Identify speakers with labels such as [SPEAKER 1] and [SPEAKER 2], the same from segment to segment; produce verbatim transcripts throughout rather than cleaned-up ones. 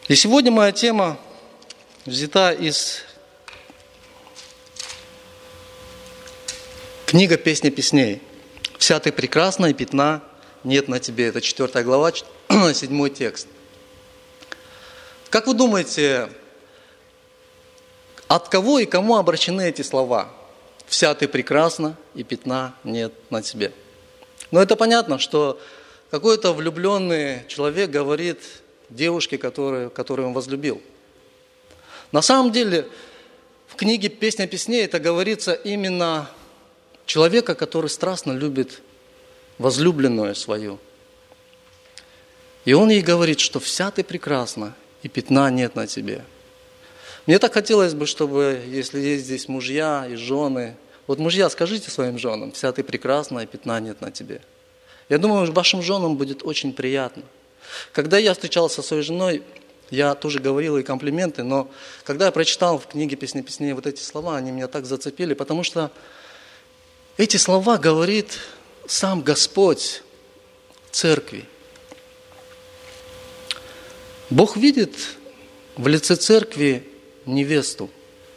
[SPEAKER 1] И сегодня моя тема взята из книги «Песня песней». «Вся ты прекрасна, и пятна нет на тебе». Это четвёртая глава, седьмой текст. Как вы думаете, от кого и кому обращены эти слова? «Вся ты прекрасна, и пятна нет на тебе». Но это понятно, что какой-то влюбленный человек говорит девушке, которую, которую он возлюбил. На самом деле, в книге «Песня песней» это говорится именно человека, который страстно любит возлюбленную свою. И он ей говорит, что «вся ты прекрасна, и пятна нет на тебе». Мне так хотелось бы, чтобы, если есть здесь мужья и жены, вот мужья, скажите своим женам, «вся ты прекрасна, и пятна нет на тебе». Я думаю, вашим женам будет очень приятно. Когда я встречался со своей женой, я тоже говорил ей комплименты, но когда я прочитал в книге «Песня песней» вот эти слова, они меня так зацепили, потому что эти слова говорит сам Господь церкви. Бог видит в лице церкви невесту.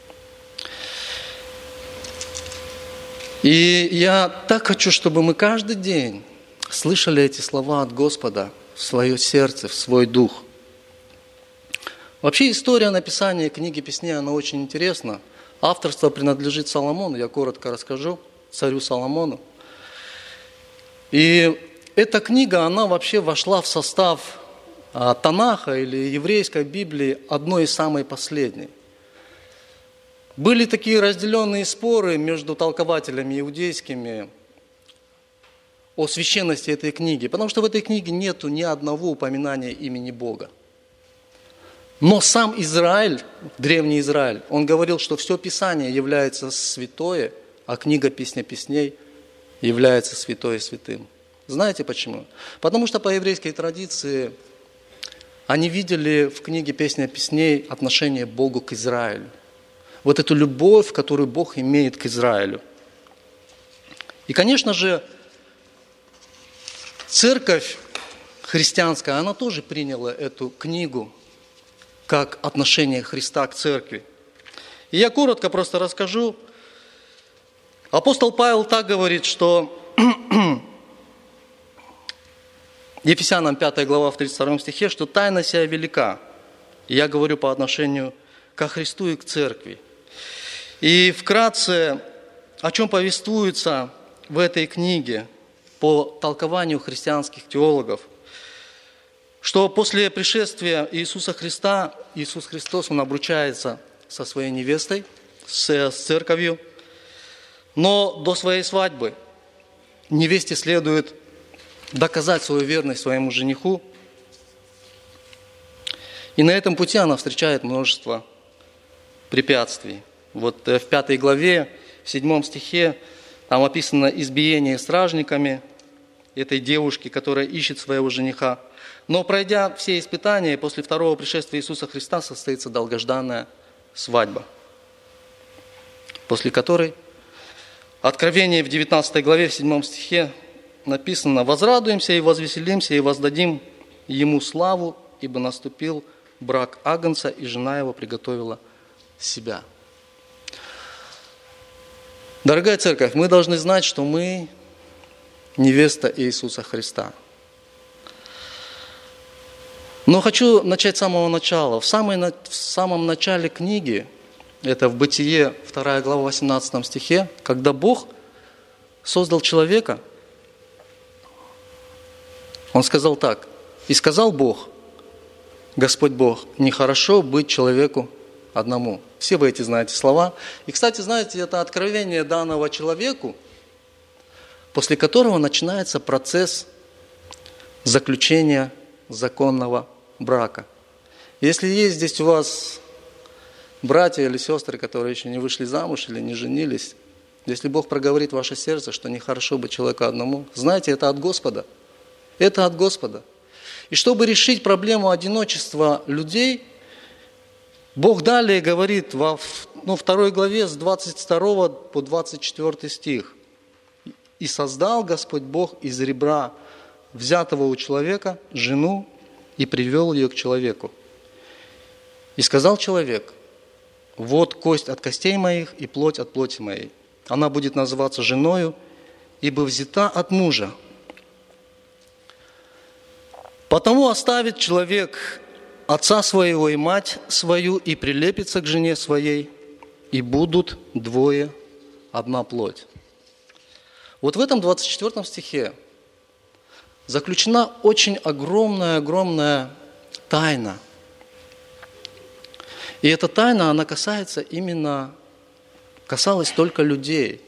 [SPEAKER 1] И я так хочу, чтобы мы каждый день слышали эти слова от Господа в свое сердце, в свой дух. Вообще история написания книги «Песней», она очень интересна. Авторство принадлежит Соломону, я коротко расскажу, царю Соломону. И эта книга, она вообще вошла в состав Танаха или еврейской Библии, одной из самой последней. Были такие разделенные споры между толкователями иудейскими о священности этой книги, потому что в этой книге нету ни одного упоминания имени Бога. Но сам Израиль, древний Израиль, он говорил, что все Писание является святое, а книга «Песня песней» является святое святым. Знаете почему? Потому что по еврейской традиции они видели в книге «Песня песней» отношение Богу к Израилю. Вот эту любовь, которую Бог имеет к Израилю. И, конечно же, церковь христианская, она тоже приняла эту книгу как отношение Христа к церкви. И я коротко просто расскажу. Апостол Павел так говорит, что Ефесянам пятая глава в тридцать втором стихе, что тайна сия велика. И я говорю по отношению ко Христу и к церкви. И вкратце, о чем повествуется в этой книге по толкованию христианских теологов, что после пришествия Иисуса Христа, Иисус Христос, Он обручается со своей невестой, с церковью, но до своей свадьбы невесте следует доказать свою верность своему жениху, и на этом пути она встречает множество препятствий. Вот в пятой главе, в седьмом стихе, там описано избиение стражниками этой девушки, которая ищет своего жениха. Но пройдя все испытания, после второго пришествия Иисуса Христа состоится долгожданная свадьба, после которой Откровение в девятнадцатой главе, в седьмом стихе написано: «Возрадуемся и возвеселимся, и воздадим Ему славу, ибо наступил брак Агнца, и жена его приготовила себя». Дорогая церковь, мы должны знать, что мы невеста Иисуса Христа. Но хочу начать с самого начала. В, самой, в самом начале книги, это в Бытие, вторая глава, восемнадцатом стихе, когда Бог создал человека, Он сказал так: «И сказал Бог, Господь Бог, нехорошо быть человеку одному». Все вы эти знаете слова. И, кстати, знаете, это откровение данного человеку, после которого начинается процесс заключения законного брака. Если есть здесь у вас братья или сестры, которые еще не вышли замуж или не женились, если Бог проговорит в ваше сердце, что нехорошо быть человеку одному, знайте, это от Господа. Это от Господа. И чтобы решить проблему одиночества людей, Бог далее говорит во ну, второй главе с двадцать второго по двадцать четвёртый стих. «И создал Господь Бог из ребра, взятого у человека, жену, и привел ее к человеку. И сказал человек: вот кость от костей моих и плоть от плоти моей. Она будет называться женою, ибо взята от мужа. Потому оставит человек отца своего и мать свою, и прилепится к жене своей, и будут двое одна плоть. Вот в этом двадцать четвёртом стихе заключена очень огромная-огромная тайна. И эта тайна, она касается именно, касалась только людей.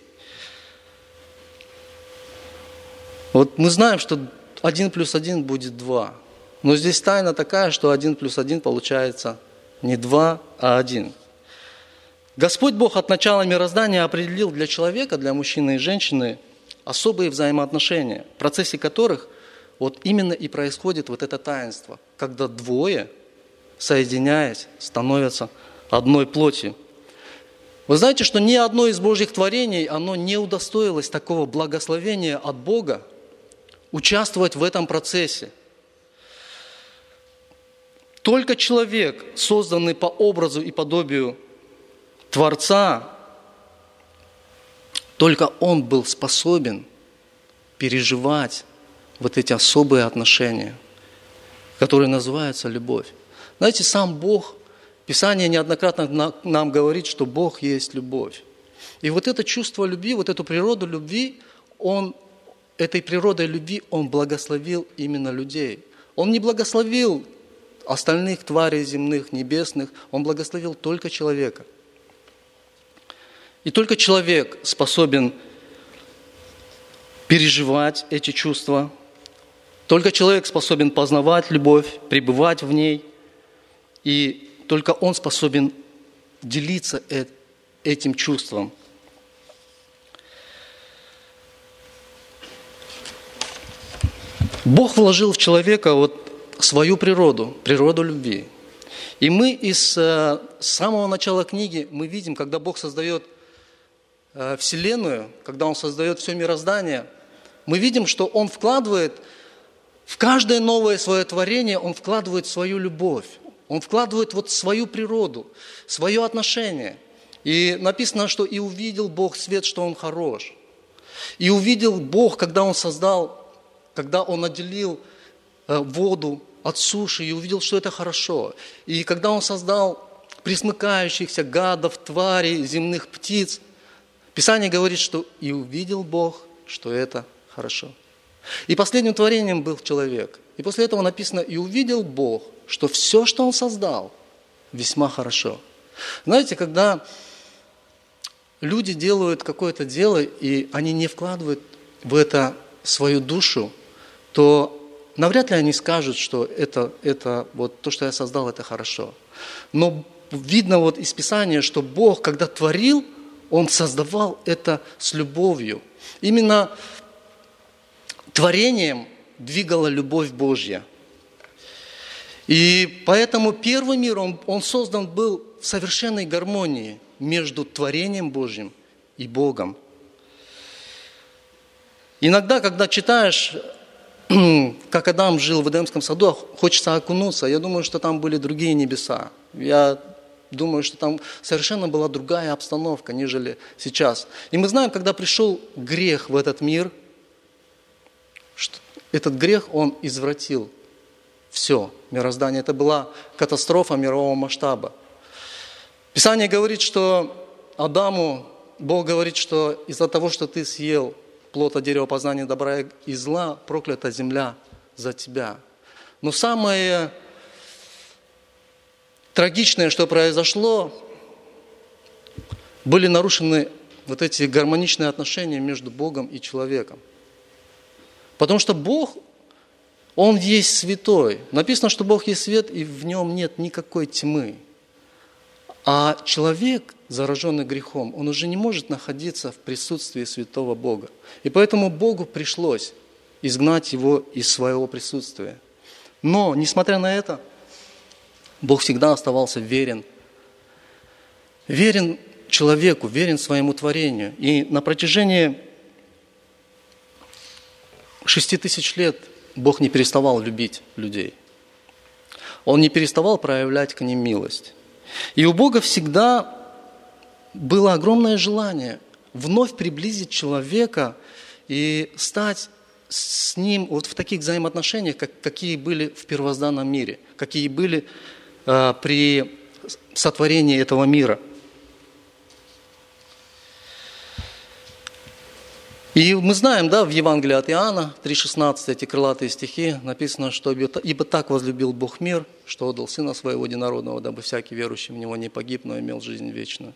[SPEAKER 1] Вот мы знаем, что один плюс один будет два. Но здесь тайна такая, что один плюс один получается не два, а один. Господь Бог от начала мироздания определил для человека, для мужчины и женщины особые взаимоотношения, в процессе которых вот именно и происходит вот это таинство, когда двое, соединяясь, становятся одной плотью. Вы знаете, что ни одно из Божьих творений, оно не удостоилось такого благословения от Бога участвовать в этом процессе. Только человек, созданный по образу и подобию Творца, только он был способен переживать вот эти особые отношения, которые называются любовь. Знаете, сам Бог, Писание неоднократно нам говорит, что Бог есть любовь. И вот это чувство любви, вот эту природу любви, Он, этой природой любви Он благословил именно людей. Он не благословил остальных тварей земных, небесных, Он благословил только человека. И только человек способен переживать эти чувства. Только человек способен познавать любовь, пребывать в ней. И только он способен делиться этим чувством. Бог вложил в человека вот свою природу, природу любви. И мы из с самого начала книги мы видим, когда Бог создает Вселенную, когда Он создает все мироздание, мы видим, что Он вкладывает в каждое новое свое творение, Он вкладывает свою любовь, Он вкладывает вот свою природу, свое отношение. И написано, что «И увидел Бог свет, что Он хорош». И увидел Бог, когда Он создал, когда Он отделил воду от суши, и увидел, что это хорошо. И когда Он создал пресмыкающихся гадов, тварей, земных птиц, Писание говорит, что «и увидел Бог, что это хорошо». И последним творением был человек. И после этого написано «и увидел Бог, что все, что Он создал, весьма хорошо». Знаете, когда люди делают какое-то дело, и они не вкладывают в это свою душу, то навряд ли они скажут, что это, это вот то, что я создал, это хорошо. Но видно вот из Писания, что Бог, когда творил, Он создавал это с любовью. Именно творением двигала любовь Божья. И поэтому первый мир, он, он создан был в совершенной гармонии между творением Божьим и Богом. Иногда, когда читаешь, как Адам жил в Эдемском саду, хочется окунуться. Я думаю, что там были другие небеса. Я думаю, что там совершенно была другая обстановка, нежели сейчас. И мы знаем, когда пришел грех в этот мир, что этот грех, он извратил все мироздание. Это была катастрофа мирового масштаба. Писание говорит, что Адаму, Бог говорит, что из-за того, что ты съел плод от дерева познания добра и зла, проклята земля за тебя. Но самое трагичное, что произошло, были нарушены вот эти гармоничные отношения между Богом и человеком. Потому что Бог, Он есть святой. Написано, что Бог есть свет, и в Нем нет никакой тьмы. А человек, зараженный грехом, он уже не может находиться в присутствии святого Бога. И поэтому Богу пришлось изгнать его из своего присутствия. Но, несмотря на это, Бог всегда оставался верен. Верен человеку, верен своему творению. И на протяжении шести тысяч лет Бог не переставал любить людей. Он не переставал проявлять к ним милость. И у Бога всегда было огромное желание вновь приблизить человека и стать с ним вот в таких взаимоотношениях, как, какие были в первозданном мире, какие были э, при сотворении этого мира. И мы знаем, да, в Евангелии от Иоанна, три шестнадцать, эти крылатые стихи, написано, что «Ибо так возлюбил Бог мир, что отдал Сына Своего Единородного, дабы всякий верующий в Него не погиб, но имел жизнь вечную».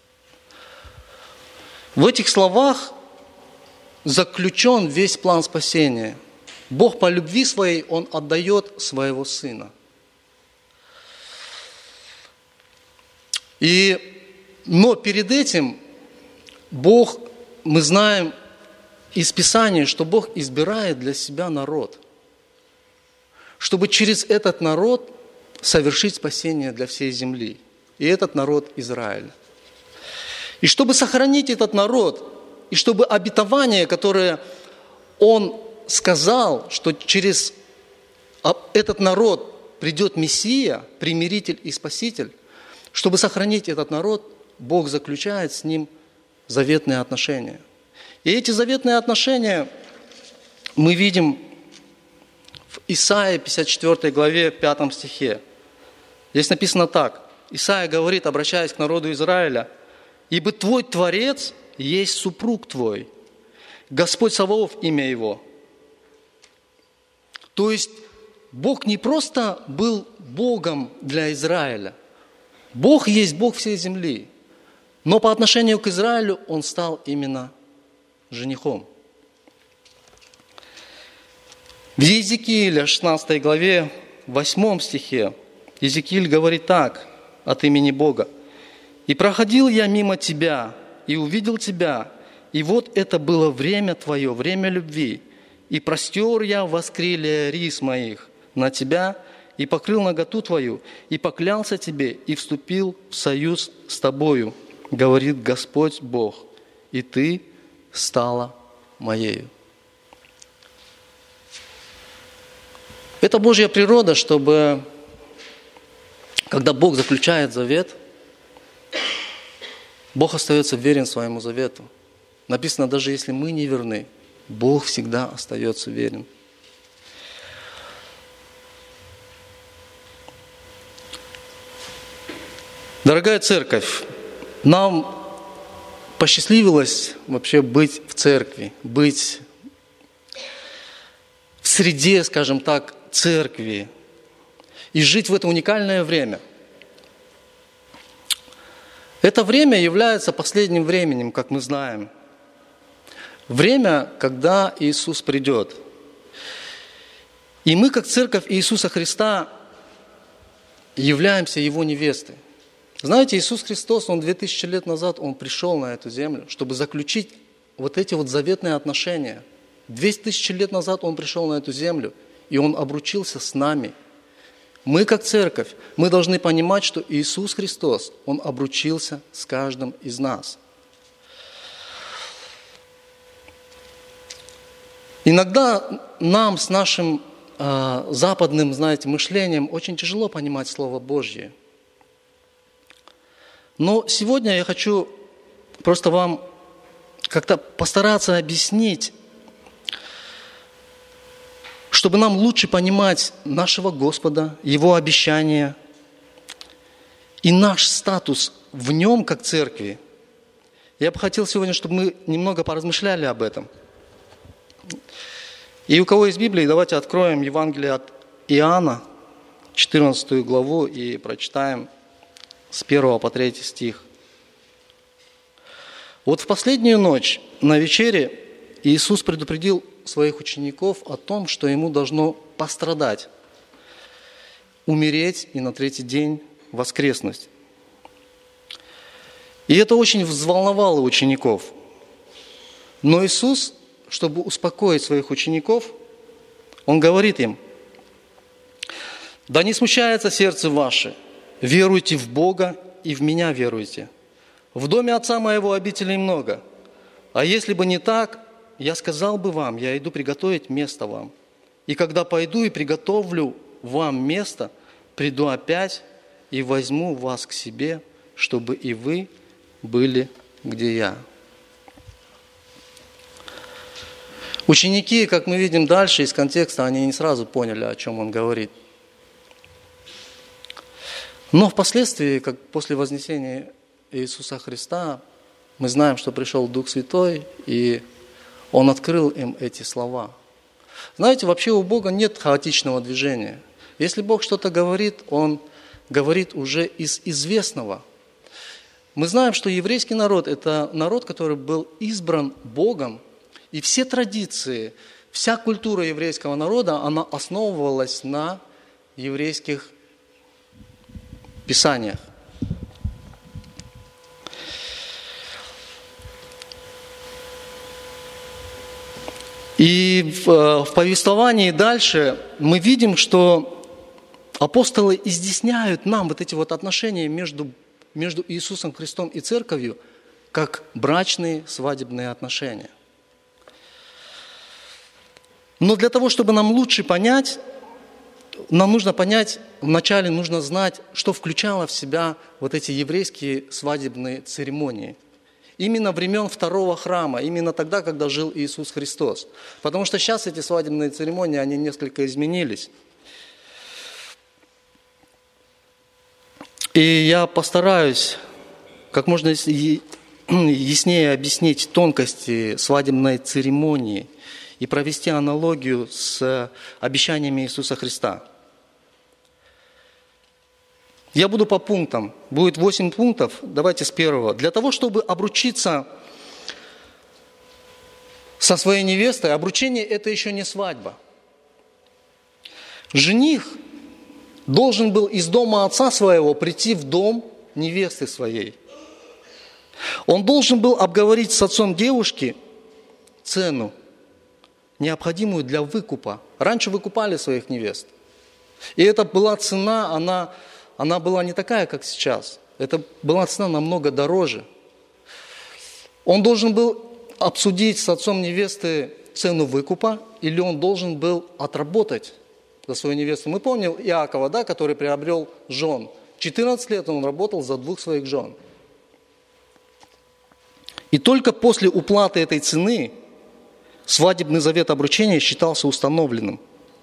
[SPEAKER 1] В этих словах заключен весь план спасения. Бог по любви Своей, Он отдает Своего Сына. И, но перед этим Бог, мы знаем, из Писания, что Бог избирает для себя народ, чтобы через этот народ совершить спасение для всей земли. И этот народ Израиль. И чтобы сохранить этот народ, и чтобы обетование, которое Он сказал, что через этот народ придет Мессия, примиритель и спаситель, чтобы сохранить этот народ, Бог заключает с ним заветные отношения. И эти заветные отношения мы видим в Исаии пятьдесят четвёртой главе, пятом стихе. Здесь написано так. Исаия говорит, обращаясь к народу Израиля: «Ибо твой Творец есть супруг твой, Господь Саваоф имя его». То есть Бог не просто был Богом для Израиля. Бог есть Бог всей земли. Но по отношению к Израилю Он стал именно женихом. В Иезекииле шестнадцатой главе, восьмом стихе, Иезекииль говорит так от имени Бога: «И проходил я мимо тебя, и увидел тебя, и вот это было время твое, время любви, и простер я воскрылья рис моих на тебя, и покрыл наготу твою, и поклялся тебе, и вступил в союз с тобою, говорит Господь Бог, и ты стала моею». Это Божья природа, чтобы, когда Бог заключает завет, Бог остается верен своему завету. Написано, даже если мы не верны, Бог всегда остается верен. Дорогая церковь, нам посчастливилось вообще быть в церкви, быть в среде, скажем так, церкви и жить в это уникальное время. Это время является последним временем, как мы знаем. Время, когда Иисус придет. И мы, как церковь Иисуса Христа, являемся Его невестой. Знаете, Иисус Христос, Он две тысячи лет назад, Он пришел на эту землю, чтобы заключить вот эти вот заветные отношения. Две тысячи лет назад Он пришел на эту землю, и Он обручился с нами. Мы, как церковь, мы должны понимать, что Иисус Христос, Он обручился с каждым из нас. Иногда нам с нашим э, западным, знаете, мышлением очень тяжело понимать Слово Божье. Но сегодня я хочу просто вам как-то постараться объяснить, чтобы нам лучше понимать нашего Господа, Его обещания и наш статус в Нем, как церкви. Я бы хотел сегодня, чтобы мы немного поразмышляли об этом. И у кого есть Библия, давайте откроем Евангелие от Иоанна, четырнадцатую главу, и прочитаем с первого по третий стих. Вот в последнюю ночь на вечере Иисус предупредил своих учеников о том, что Ему должно пострадать, умереть и на третий день воскреснуть. И это очень взволновало учеников. Но Иисус, чтобы успокоить своих учеников, Он говорит им: «Да не смущается сердце ваше, веруйте в Бога и в Меня веруйте. В доме Отца Моего обителей много, а если бы не так, я сказал бы вам, я иду приготовить место вам. И когда пойду и приготовлю вам место, приду опять и возьму вас к себе, чтобы и вы были, где я». Ученики, как мы видим дальше из контекста, они не сразу поняли, о чем он говорит. Но впоследствии, как после вознесения Иисуса Христа, мы знаем, что пришел Дух Святой, и Он открыл им эти слова. Знаете, вообще у Бога нет хаотичного движения. Если Бог что-то говорит, Он говорит уже из известного. Мы знаем, что еврейский народ – это народ, который был избран Богом, и все традиции, вся культура еврейского народа, она основывалась на еврейских писаниях. И в, в повествовании дальше мы видим, что апостолы изъясняют нам вот эти вот отношения между, между Иисусом Христом и Церковью, как брачные свадебные отношения. Но для того, чтобы нам лучше понять, нам нужно понять, вначале нужно знать, что включало в себя вот эти еврейские свадебные церемонии. Именно времен второго храма, именно тогда, когда жил Иисус Христос. Потому что сейчас эти свадебные церемонии, они несколько изменились. И я постараюсь как можно яснее объяснить тонкости свадебной церемонии и провести аналогию с обещаниями Иисуса Христа. Я буду по пунктам. Будет восемь пунктов. Давайте с первого. Для того, чтобы обручиться со своей невестой, обручение – это еще не свадьба. Жених должен был из дома отца своего прийти в дом невесты своей. Он должен был обговорить с отцом девушки цену, необходимую для выкупа. Раньше выкупали своих невест. И это была цена, она... Она была не такая, как сейчас. Это была цена намного дороже. Он должен был обсудить с отцом невесты цену выкупа, или он должен был отработать за свою невесту. Мы помним Иакова, да, который приобрел жен. четырнадцать лет он работал за двух своих жен. И только после уплаты этой цены свадебный завет обручения считался установленным.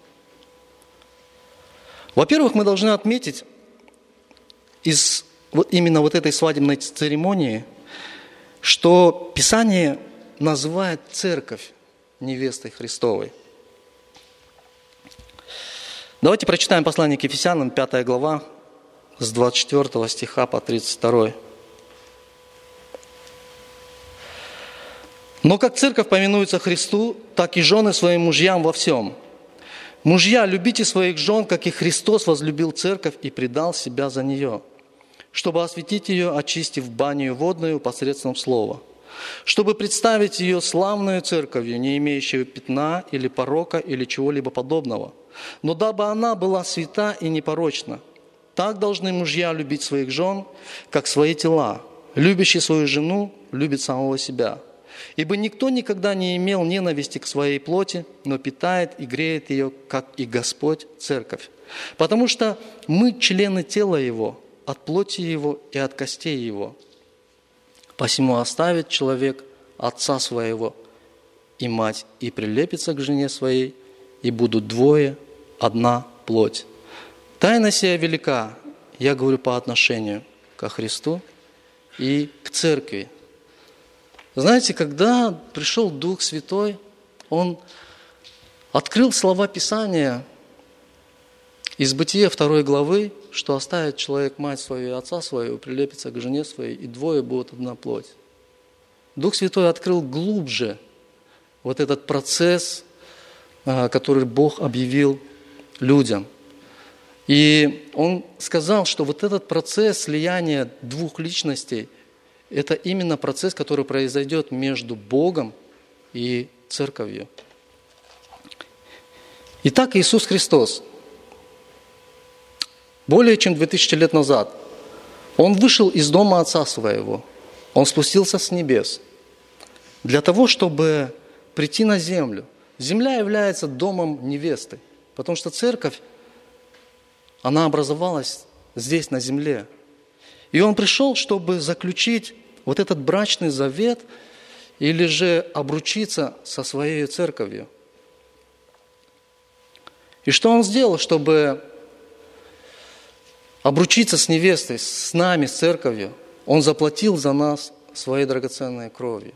[SPEAKER 1] Во-первых, мы должны отметить, из вот именно вот этой свадебной церемонии, что Писание называет церковь невестой Христовой. Давайте прочитаем послание к Ефесянам, пятая глава, с двадцать четвёртого стиха по тридцать второй. «Но как церковь повинуется Христу, так и жены своим мужьям во всем. Мужья, любите своих жен, как и Христос возлюбил церковь и предал себя за нее, чтобы осветить ее, очистив баню водную посредством слова, чтобы представить ее славную церковью, не имеющую пятна или порока или чего-либо подобного, но дабы она была свята и непорочна. Так должны мужья любить своих жен, как свои тела. Любящий свою жену любит самого себя. Ибо никто никогда не имел ненависти к своей плоти, но питает и греет ее, как и Господь, церковь. Потому что мы члены тела Его, от плоти Его и от костей Его. Посему оставит человек отца своего и мать, и прилепится к жене своей, и будут двое, одна плоть. Тайна сия велика, я говорю по отношению ко Христу и к церкви». Знаете, когда пришел Дух Святой, Он открыл слова Писания из Бытия второй главы, что оставит человек мать свою и отца своего, прилепится к жене своей, и двое будут одна плоть. Дух Святой открыл глубже вот этот процесс, который Бог объявил людям. И Он сказал, что вот этот процесс слияния двух личностей – это именно процесс, который произойдет между Богом и Церковью. Итак, Иисус Христос более чем две тысячи лет назад, Он вышел из дома Отца Своего, Он спустился с небес для того, чтобы прийти на землю. Земля является домом невесты, потому что Церковь, она образовалась здесь, на земле. И Он пришел, чтобы заключить вот этот брачный завет или же обручиться со своей церковью. И что Он сделал, чтобы обручиться с невестой, с нами, с церковью? Он заплатил за нас своей драгоценной кровью.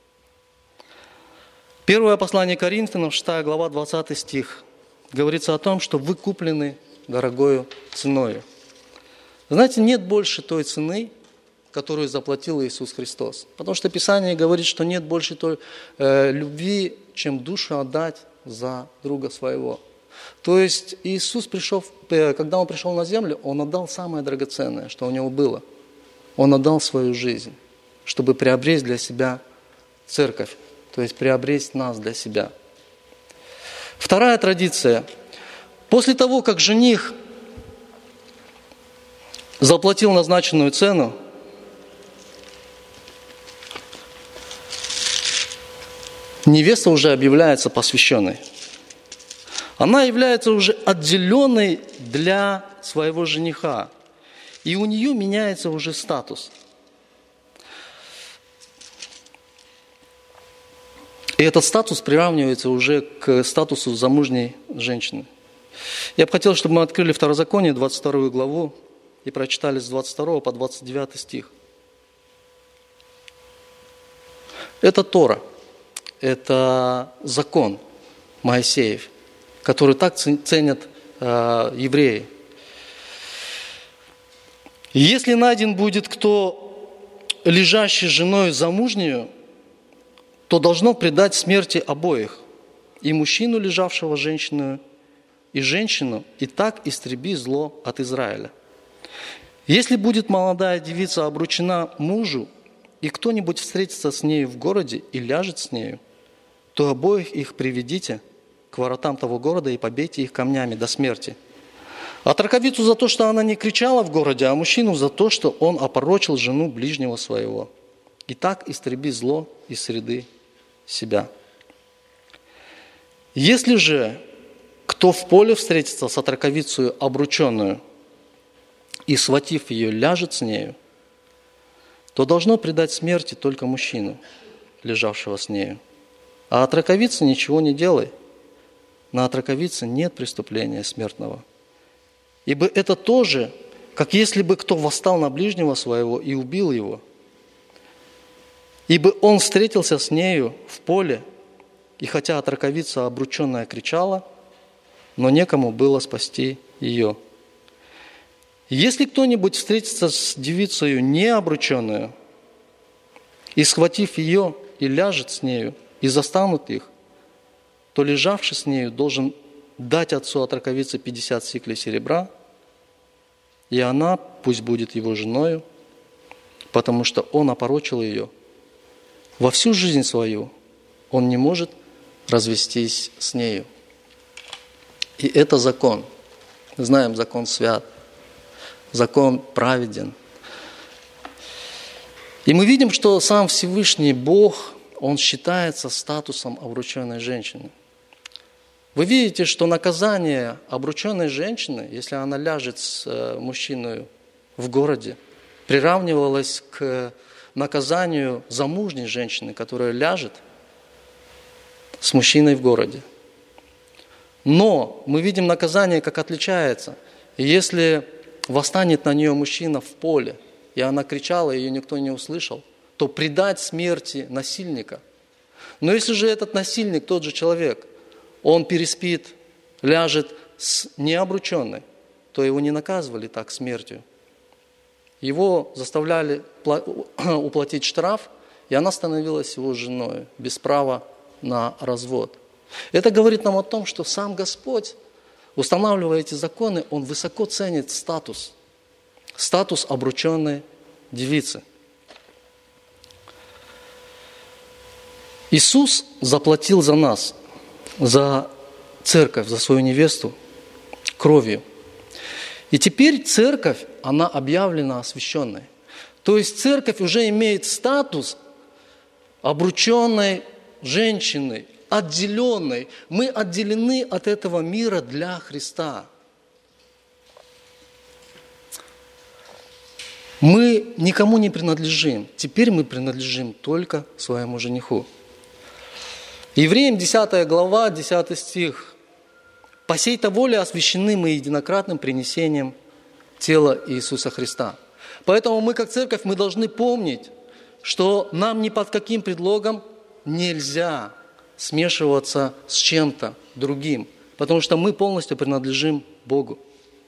[SPEAKER 1] Первое послание Коринфянам, шестая глава, двадцатый стих, говорится о том, что вы куплены дорогою ценою. Знаете, нет больше той цены, которую заплатил Иисус Христос. Потому что Писание говорит, что нет больше той э, любви, чем душу отдать за друга своего. То есть Иисус пришел, когда Он пришел на землю, Он отдал самое драгоценное, что у Него было. Он отдал свою жизнь, чтобы приобрести для себя церковь, то есть приобрести нас для себя. Вторая традиция. После того, как жених заплатил назначенную цену, невеста уже объявляется посвященной. Она является уже отделенной для своего жениха. И у нее меняется уже статус. И этот статус приравнивается уже к статусу замужней женщины. Я бы хотел, чтобы мы открыли Второзаконие, двадцать вторую главу, и прочитали с двадцать второго по двадцать девятый стих. Это Тора, это закон Моисеев, который так ценят э, евреи. Если найден будет кто, лежащий с женой замужнюю, то должно предать смерти обоих, и мужчину, лежавшего женщину, и женщину, и так истреби зло от Израиля. Если будет молодая девица обручена мужу, и кто-нибудь встретится с нею в городе и ляжет с нею, то обоих их приведите к воротам того города и побейте их камнями до смерти. А траковицу за то, что она не кричала в городе, а мужчину за то, что он опорочил жену ближнего своего. И так истреби зло из среды себя. Если же кто в поле встретится с отраковицей обрученную и, схватив ее, ляжет с нею, то должно предать смерти только мужчину, лежавшего с нею. А отраковице ничего не делай. На отраковице нет преступления смертного. Ибо это тоже, как если бы кто восстал на ближнего своего и убил его. Ибо он встретился с нею в поле, и хотя отраковица обрученная кричала, но некому было спасти ее. Если кто-нибудь встретится с девицею необрученную, и, схватив ее, и ляжет с нею, и застанут их, то лежавший с нею должен дать отцу отраковицы пятьдесят сиклей серебра, и она пусть будет его женою, потому что он опорочил ее. Во всю жизнь свою он не может развестись с нею. И это закон. Знаем, закон свят, закон праведен. И мы видим, что сам Всевышний Бог, Он считается статусом обрученной женщины. Вы видите, что наказание обрученной женщины, если она ляжет с мужчиной в городе, приравнивалось к наказанию замужней женщины, которая ляжет с мужчиной в городе. Но мы видим наказание, как отличается. Если восстанет на нее мужчина в поле, и она кричала, ее никто не услышал, то предать смерти насильника. Но если же этот насильник, тот же человек, он переспит, ляжет с необрученной, то его не наказывали так смертью. Его заставляли уплатить штраф, и она становилась его женой, без права на развод. Это говорит нам о том, что сам Господь, устанавливая эти законы, Он высоко ценит статус, статус обрученной девицы. Иисус заплатил за нас, за церковь, за свою невесту кровью. И теперь церковь, она объявлена освященной. То есть церковь уже имеет статус обрученной женщины, отделенной. Мы отделены от этого мира для Христа. Мы никому не принадлежим. Теперь мы принадлежим только своему жениху. Евреям десятая глава, десятый стих. «По сей-то воле освящены мы единократным принесением тела Иисуса Христа». Поэтому мы, как церковь, мы должны помнить, что нам ни под каким предлогом нельзя смешиваться с чем-то другим, потому что мы полностью принадлежим Богу.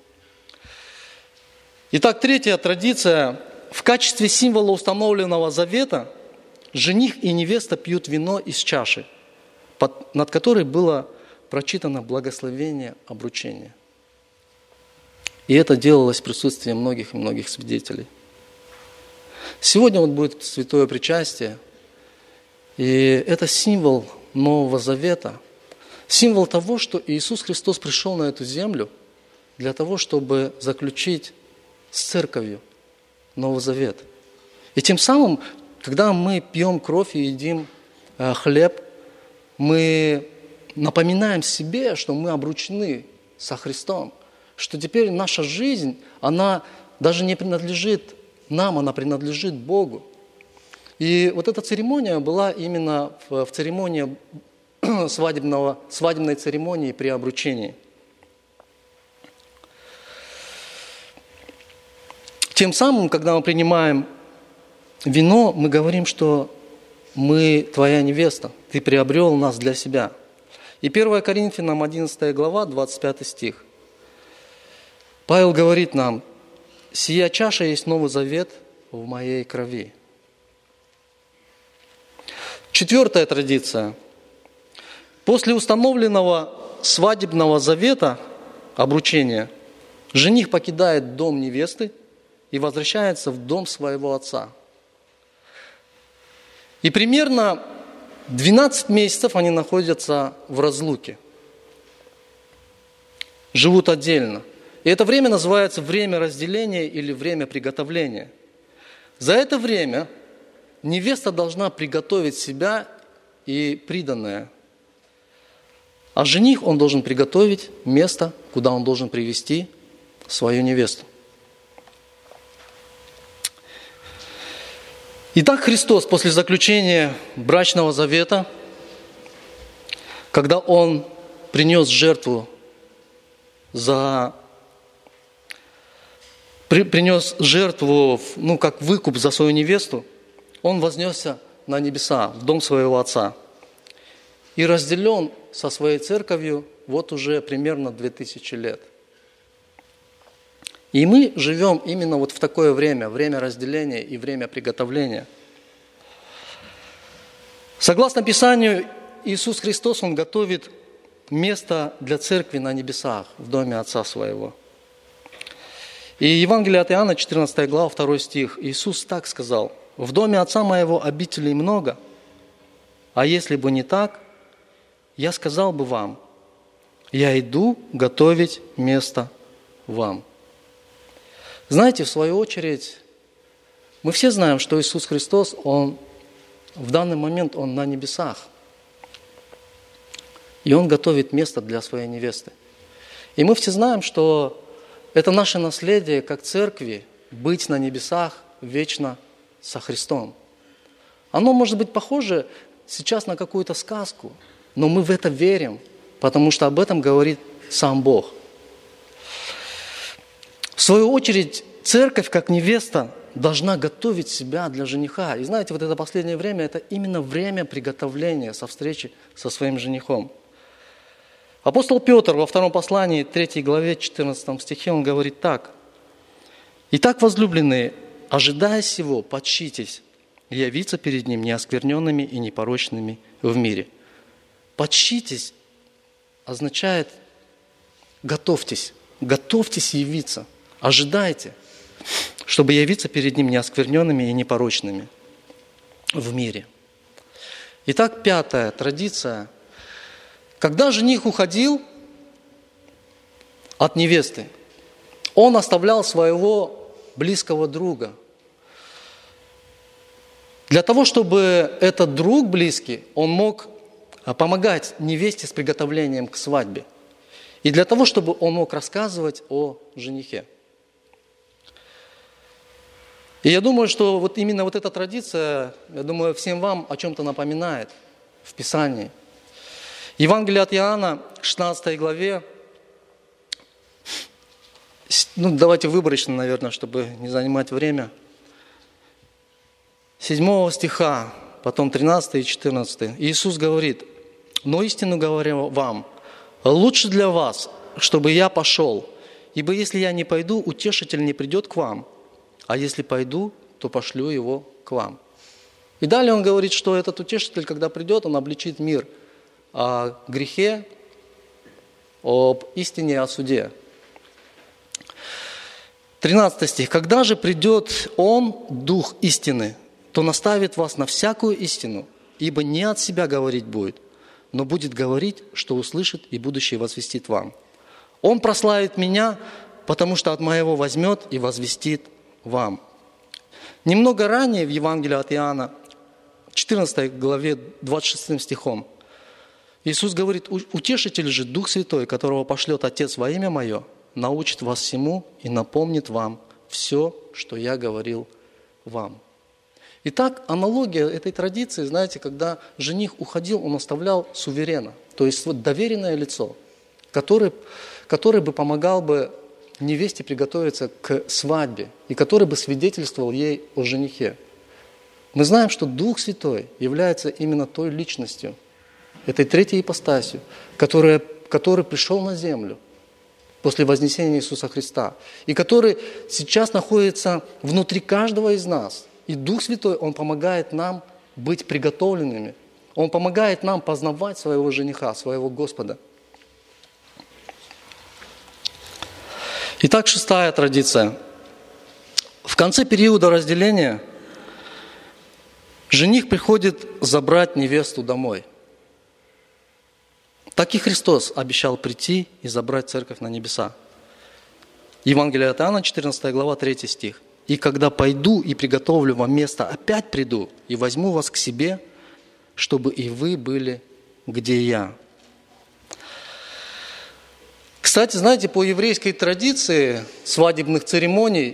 [SPEAKER 1] Итак, третья традиция. В качестве символа установленного завета жених и невеста пьют вино из чаши, под, над которой было прочитано благословение обручения. И это делалось в присутствии многих и многих свидетелей. Сегодня вот будет святое причастие, и это символ Нового Завета, символ того, что Иисус Христос пришел на эту землю для того, чтобы заключить с церковью Новый Завет. И тем самым, когда мы пьем кровь и едим э, хлеб, мы напоминаем себе, что мы обручены со Христом, что теперь наша жизнь, она даже не принадлежит нам, она принадлежит Богу. И вот эта церемония была именно в, в церемонии свадебного, свадебной церемонии при обручении. Тем самым, когда мы принимаем вино, мы говорим, что мы твоя невеста, ты приобрел нас для себя. И первое Коринфянам одиннадцатая глава, двадцать пятый стих. Павел говорит нам: «Сия чаша есть новый завет в моей крови». Четвертая традиция. После установленного свадебного завета, обручения, жених покидает дом невесты и возвращается в дом своего отца. И примерно двенадцать месяцев они находятся в разлуке, живут отдельно. И это время называется время разделения или время приготовления. За это время невеста должна приготовить себя и приданное. А жених, он должен приготовить место, куда он должен привести свою невесту. Итак, Христос после заключения брачного завета, когда Он принес жертву за при, принес жертву, ну, как выкуп за свою невесту, Он вознесся на небеса, в дом своего Отца, и разделен со своей церковью вот уже примерно две тысячи лет. И мы живем именно вот в такое время, время разделения и время приготовления. Согласно Писанию, Иисус Христос, Он готовит место для церкви на небесах, в доме Отца Своего. И Евангелие от Иоанна, четырнадцатая глава, второй стих. Иисус так сказал: «В доме Отца Моего обителей много, а если бы не так, я сказал бы вам, я иду готовить место вам». Знаете, в свою очередь, мы все знаем, что Иисус Христос, Он в данный момент, Он на небесах. И Он готовит место для своей невесты. И мы все знаем, что это наше наследие, как церкви, быть на небесах вечно со Христом. Оно может быть похоже сейчас на какую-то сказку, но мы в это верим, потому что об этом говорит сам Бог. В свою очередь, церковь, как невеста, должна готовить себя для жениха. И знаете, вот это последнее время, это именно время приготовления со встречи со своим женихом. Апостол Петр во втором послании, третьей главе, четырнадцатом стихе, он говорит так: «Итак, возлюбленные, ожидая сего, подщитесь, явиться перед Ним неоскверненными и непорочными в мире». Подщитесь означает готовьтесь, готовьтесь явиться. Ожидайте, чтобы явиться перед Ним неоскверненными и непорочными в мире. Итак, пятая традиция. Когда жених уходил от невесты, он оставлял своего близкого друга. Для того, чтобы этот друг близкий, он мог помогать невесте с приготовлением к свадьбе. И для того, чтобы он мог рассказывать о женихе. И я думаю, что вот именно вот эта традиция, я думаю, всем вам о чем-то напоминает в Писании. Евангелие от Иоанна, шестнадцатой главе, ну давайте выборочно, наверное, чтобы не занимать время. седьмого стиха, потом тринадцатый и четырнадцатый. Иисус говорит: «Но истину говорю вам, лучше для вас, чтобы я пошел, ибо если я не пойду, утешитель не придет к вам, а если пойду, то пошлю его к вам». И далее он говорит, что этот утешитель, когда придет, он обличит мир о грехе, об истине и о суде. тринадцатый стих. «Когда же придет Он, Дух истины, то наставит вас на всякую истину, ибо не от себя говорить будет, но будет говорить, что услышит, и будущее возвестит вам. Он прославит Меня, потому что от Моего возьмет и возвестит вам». Немного ранее в Евангелии от Иоанна, четырнадцатой главе, двадцать шестым стихом, Иисус говорит: «Утешитель же, Дух Святой, которого пошлет Отец во имя Мое, научит вас всему и напомнит вам все, что Я говорил вам». Итак, аналогия этой традиции, знаете, когда жених уходил, он оставлял суверена, то есть вот доверенное лицо, который, который бы помогал бы невесте приготовиться к свадьбе и который бы свидетельствовал ей о женихе. Мы знаем, что Дух Святой является именно той личностью, этой третьей ипостасью, которая, который пришел на землю после вознесения Иисуса Христа, и который сейчас находится внутри каждого из нас. И Дух Святой, Он помогает нам быть приготовленными, Он помогает нам познавать своего жениха, своего Господа. Итак, шестая традиция. В конце периода разделения жених приходит забрать невесту домой. Так и Христос обещал прийти и забрать церковь на небеса. Евангелие от Иоанна, четырнадцатая глава, третий стих. «И когда пойду и приготовлю вам место, опять приду и возьму вас к себе, чтобы и вы были, где я». Кстати, знаете, по еврейской традиции свадебных церемоний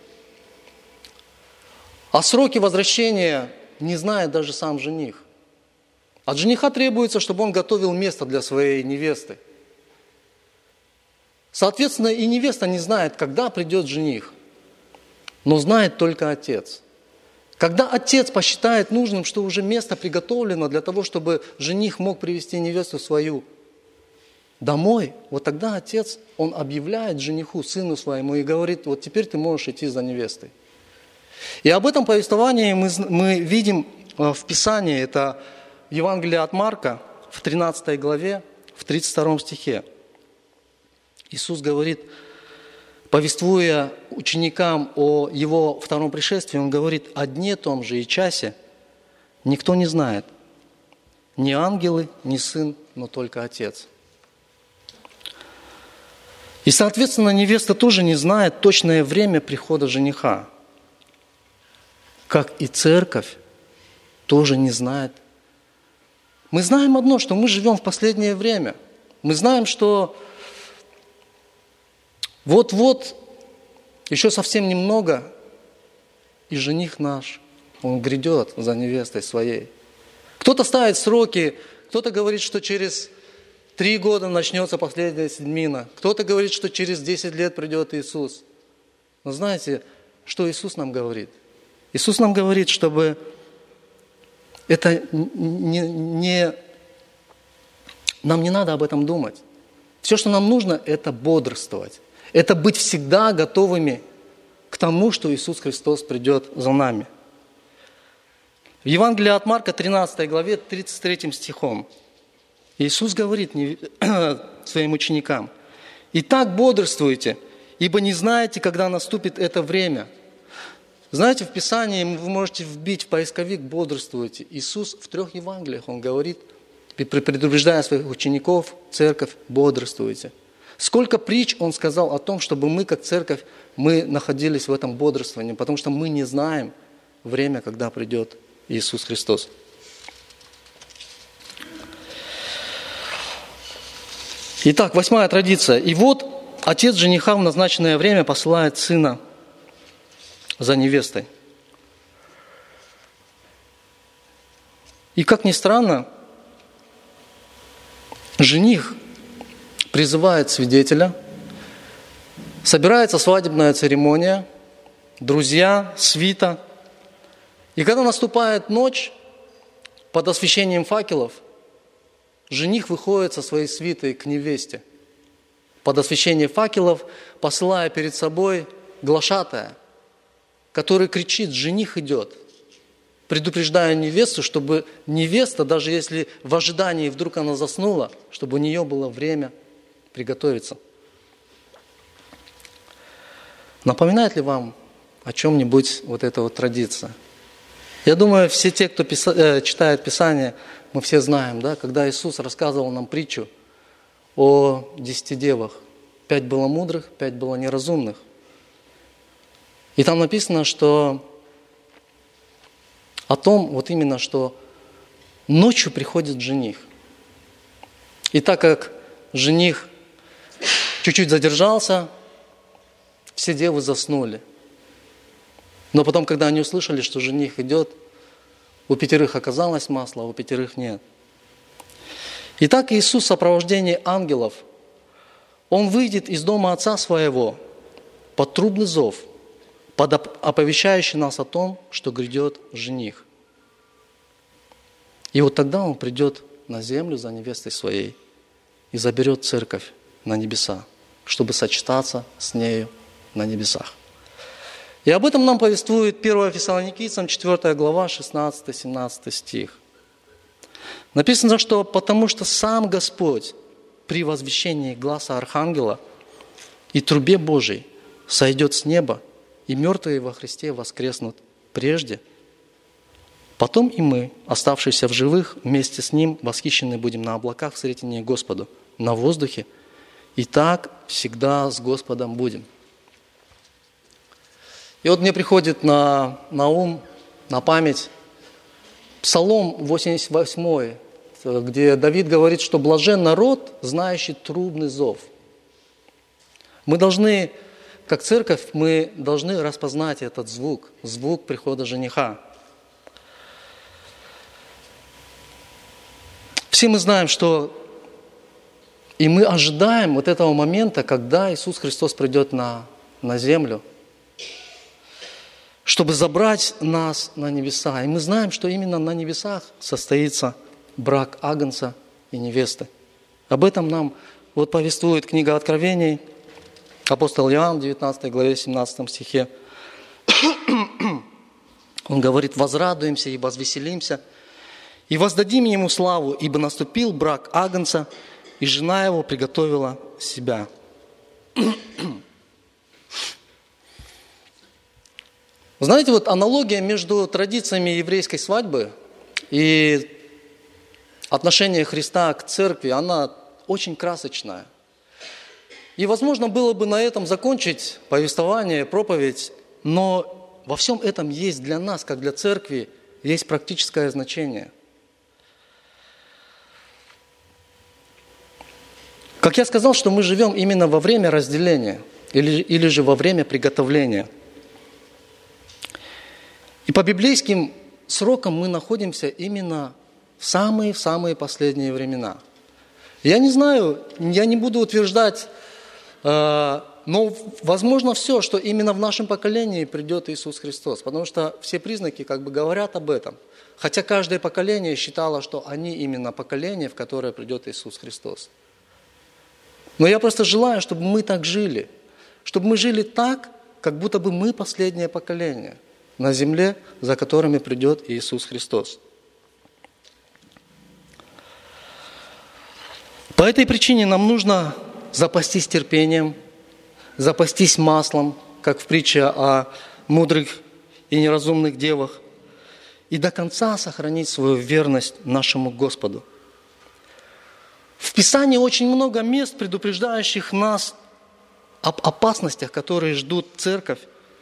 [SPEAKER 1] о сроке возвращения не знает даже сам жених. От жениха требуется, чтобы он готовил место для своей невесты. Соответственно, и невеста не знает, когда придет жених, но знает только отец. Когда отец посчитает нужным, что уже место приготовлено для того, чтобы жених мог привести невесту свою домой, вот тогда отец, он объявляет жениху, сыну своему, и говорит: вот теперь ты можешь идти за невестой. И об этом повествовании мы, мы видим в Писании, это Евангелие от Марка, в тринадцатой главе, в тридцать втором стихе. Иисус говорит, повествуя ученикам о Его втором пришествии, Он говорит: о дне том же и часе никто не знает, ни ангелы, ни Сын, но только Отец. И, соответственно, невеста тоже не знает точное время прихода жениха, как и церковь тоже не знает. Мы знаем одно, что мы живем в последнее время. Мы знаем, что вот-вот, еще совсем немного, и жених наш, он грядет за невестой своей. Кто-то ставит сроки, кто-то говорит, что через три года начнется последняя седьмина, кто-то говорит, что через десять лет придет Иисус. Но знаете, что Иисус нам говорит? Иисус нам говорит, чтобы это не, не, нам не надо об этом думать. Все, что нам нужно, это бодрствовать. Это быть всегда готовыми к тому, что Иисус Христос придет за нами. В Евангелии от Марка, тринадцатой главе, тридцать третьим стихом, Иисус говорит своим ученикам: «Итак, бодрствуйте, ибо не знаете, когда наступит это время». Знаете, в Писании вы можете вбить в поисковик «бодрствуйте». Иисус в трех Евангелиях, Он говорит, предупреждая своих учеников, церковь: бодрствуйте. Сколько притч Он сказал о том, чтобы мы, как церковь, мы находились в этом бодрствовании, потому что мы не знаем время, когда придет Иисус Христос. Итак, восьмая традиция. И вот отец жениха в назначенное время посылает сына за невестой. И как ни странно, жених призывает свидетеля, собирается свадебная церемония, друзья, свита. И когда наступает ночь, под освещением факелов, жених выходит со своей свитой к невесте. Под освещение факелов, посылая перед собой глашатая, который кричит: «Жених идет», предупреждая невесту, чтобы невеста, даже если в ожидании вдруг она заснула, чтобы у нее было время приготовиться. Напоминает ли вам о чем-нибудь вот эта вот традиция? Я думаю, все те, кто писа, э, читает Писание, мы все знаем, да, когда Иисус рассказывал нам притчу о десяти девах. Пять было мудрых, пять было неразумных. И там написано, что о том, вот именно, что ночью приходит жених. И так как жених чуть-чуть задержался, все девы заснули. Но потом, когда они услышали, что жених идет, у пятерых оказалось масло, а у пятерых нет. Итак, Иисус в сопровождении ангелов, Он выйдет из дома Отца Своего под трубный зов, под оповещающий нас о том, что грядет жених. И вот тогда Он придет на землю за невестой Своей и заберет церковь на небеса, чтобы сочетаться с нею на небесах. И об этом нам повествует первое Фессалоникийцам, четвёртая глава, шестнадцатый-семнадцатый стих. Написано, что «потому что сам Господь при возвещении гласа архангела и трубе Божией сойдет с неба, и мертвые во Христе воскреснут прежде. Потом и мы, оставшиеся в живых, вместе с Ним восхищены будем на облаках в встретении Господу, на воздухе, и так всегда с Господом будем». И вот мне приходит на, на ум, на память Псалом восемьдесят восьмой, где Давид говорит, что блажен народ, знающий трубный зов. Мы должны, как церковь, мы должны распознать этот звук, звук прихода жениха. Все мы знаем, что и мы ожидаем вот этого момента, когда Иисус Христос придет на, на землю, чтобы забрать нас на небеса. И мы знаем, что именно на небесах состоится брак агнца и невесты. Об этом нам вот повествует книга Откровений, апостол Иоанн в девятнадцатой главе, семнадцатом стихе. Он говорит: «Возрадуемся и возвеселимся, и воздадим Ему славу, ибо наступил брак агнца, и жена Его приготовила себя». Знаете, вот аналогия между традициями еврейской свадьбы и отношением Христа к церкви, она очень красочная. И, возможно, было бы на этом закончить повествование, проповедь, но во всем этом есть для нас, как для церкви, есть практическое значение. Как я сказал, что мы живем именно во время разделения или, или же во время приготовления. И по библейским срокам мы находимся именно в самые-самые последние времена. Я не знаю, я не буду утверждать, э, но возможно все, что именно в нашем поколении придет Иисус Христос, потому что все признаки как бы говорят об этом. Хотя каждое поколение считало, что они именно поколение, в которое придет Иисус Христос. Но я просто желаю, чтобы мы так жили, чтобы мы жили так, как будто бы мы последнее поколение на земле, за которыми придет Иисус Христос. По этой причине нам нужно запастись терпением, запастись маслом, как в притче о мудрых и неразумных девах, и до конца сохранить свою верность нашему Господу. В Писании очень много мест, предупреждающих нас об опасностях, которые ждут церковь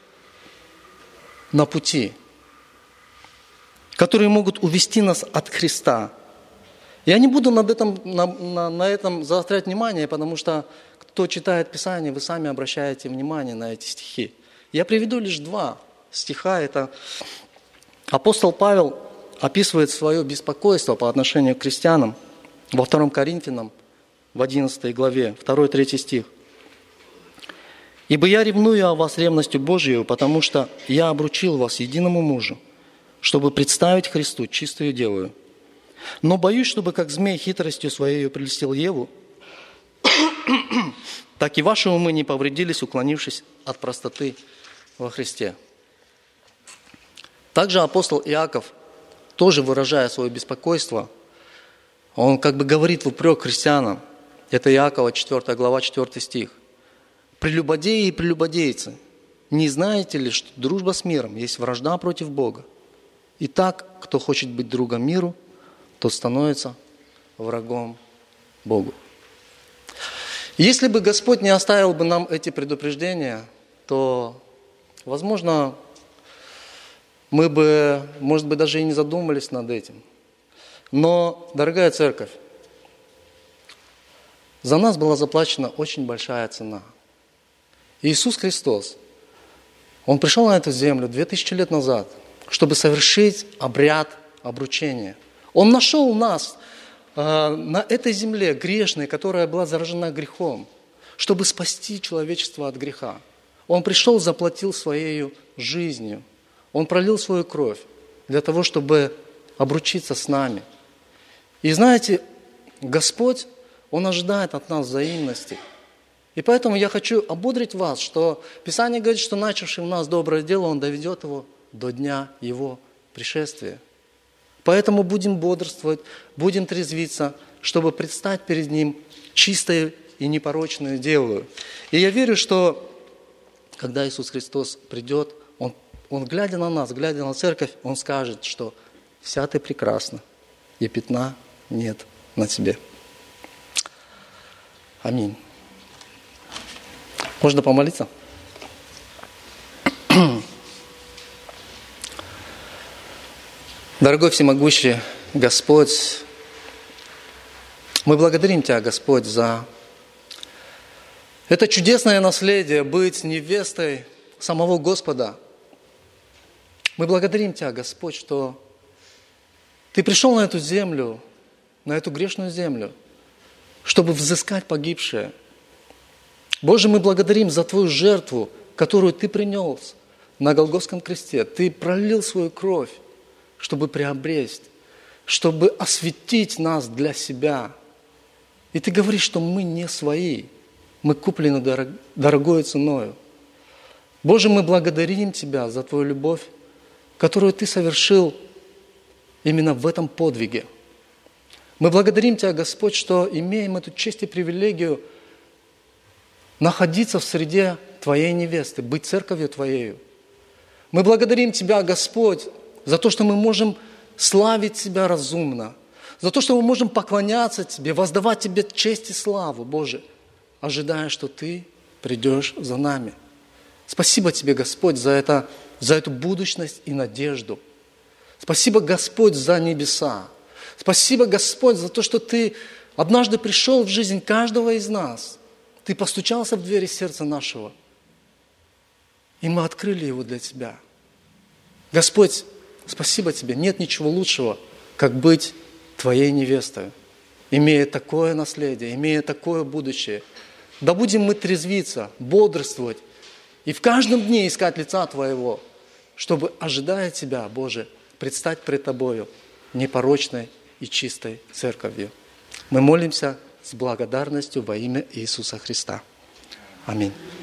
[SPEAKER 1] на пути, которые могут увести нас от Христа. Я не буду над этом, на, на, на этом заострять внимание, потому что кто читает Писание, вы сами обращаете внимание на эти стихи. Я приведу лишь два, стиха, это апостол Павел описывает свое беспокойство по отношению к христианам во втором Коринфянам, в одиннадцатой главе, второй-третий стих. «Ибо я ревную о вас ревностью Божию, потому что я обручил вас единому мужу, чтобы представить Христу чистую девою. Но боюсь, чтобы как змей хитростью своей прельстил Еву, так и ваши умы не повредились, уклонившись от простоты во Христе». Также апостол Иаков, тоже выражая свое беспокойство, он как бы говорит в упрек христианам. Это Иакова, четвёртая глава, четвёртый стих. «Прелюбодеи и прелюбодейцы, не знаете ли, что дружба с миром есть вражда против Бога? Итак, кто хочет быть другом миру, тот становится врагом Богу». Если бы Господь не оставил бы нам эти предупреждения, то, возможно, мы бы, может быть, даже и не задумались над этим. Но, дорогая церковь, за нас была заплачена очень большая цена. Иисус Христос, Он пришел на эту землю две тысячи лет назад, чтобы совершить обряд обручения. Он нашел нас э, на этой земле грешной, которая была заражена грехом, чтобы спасти человечество от греха. Он пришел, заплатил своей жизнью. Он пролил свою кровь для того, чтобы обручиться с нами. И знаете, Господь, Он ожидает от нас взаимности. И поэтому я хочу ободрить вас, что Писание говорит, что начавший в нас доброе дело, Он доведет его до дня Его пришествия. Поэтому будем бодрствовать, будем трезвиться, чтобы предстать перед Ним чистой и непорочную девою. И я верю, что когда Иисус Христос придет, Он, Он, глядя на нас, глядя на церковь, Он скажет, что «вся ты прекрасна, и пятна нет на тебе». Аминь. Можно помолиться? Дорогой всемогущий Господь, мы благодарим Тебя, Господь, за это чудесное наследие быть невестой самого Господа. Мы благодарим Тебя, Господь, что Ты пришел на эту землю, на эту грешную землю, чтобы взыскать погибшее. Боже, мы благодарим за Твою жертву, которую Ты принес на Голгофском кресте. Ты пролил свою кровь, чтобы приобрести, чтобы осветить нас для себя. И Ты говоришь, что мы не свои, мы куплены дорог, дорогою ценою. Боже, мы благодарим Тебя за Твою любовь, которую Ты совершил именно в этом подвиге. Мы благодарим Тебя, Господь, что имеем эту честь и привилегию находиться в среде Твоей невесты, быть церковью Твоею. Мы благодарим Тебя, Господь, за то, что мы можем славить Тебя разумно, за то, что мы можем поклоняться Тебе, воздавать Тебе честь и славу, Боже, ожидая, что Ты придешь за нами. Спасибо Тебе, Господь, за, это, за эту будущность и надежду. Спасибо, Господь, за небеса. Спасибо, Господь, за то, что Ты однажды пришел в жизнь каждого из нас. Ты постучался в двери сердца нашего, и мы открыли его для Тебя. Господь, спасибо Тебе. Нет ничего лучшего, как быть Твоей невестой, имея такое наследие, имея такое будущее. Да будем мы трезвиться, бодрствовать и в каждом дне искать лица Твоего, чтобы, ожидая Тебя, Боже, предстать пред Тобою непорочной и чистой церковью. Мы молимся с благодарностью во имя Иисуса Христа. Аминь.